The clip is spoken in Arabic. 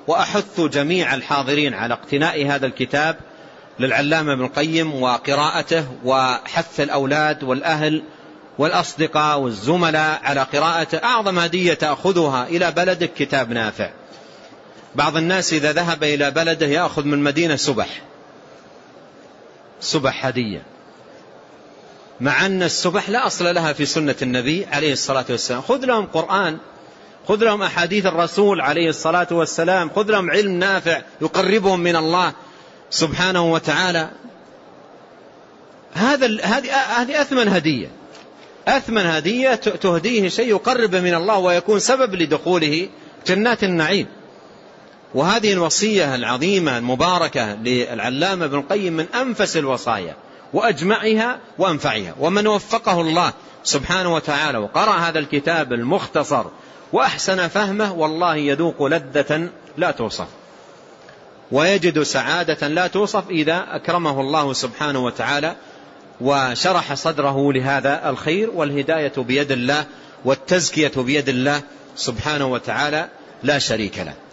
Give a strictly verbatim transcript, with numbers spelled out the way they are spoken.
وأحث جميع الحاضرين على اقتناء هذا الكتاب للعلامة ابن القيم وقراءته، وحث الأولاد والأهل والأصدقاء والزملاء على قراءته. أعظم هدية تأخذها إلى بلدك كتاب نافع. بعض الناس إذا ذهب إلى بلده يأخذ من مدينة سبح سبح هدية، مع أن السبح لا أصل لها في سنة النبي عليه الصلاة والسلام. خذ لهم قرآن، خذ لهم أحاديث الرسول عليه الصلاة والسلام، خذ لهم علم نافع يقربهم من الله سبحانه وتعالى. هذا هذه هذه أثمن هدية، أثمن هدية تهديه شيء يقرب من الله ويكون سبب لدخوله جنات النعيم. وهذه الوصية العظيمة المباركة للعلامة ابن القيم من أنفس الوصايا وأجمعها وأنفعها. ومن وفقه الله سبحانه وتعالى وقرأ هذا الكتاب المختصر وأحسن فهمه، والله يذوق لذة لا توصف ويجد سعادة لا توصف إذا أكرمه الله سبحانه وتعالى وشرح صدره لهذا الخير. والهداية بيد الله والتزكية بيد الله سبحانه وتعالى لا شريك له.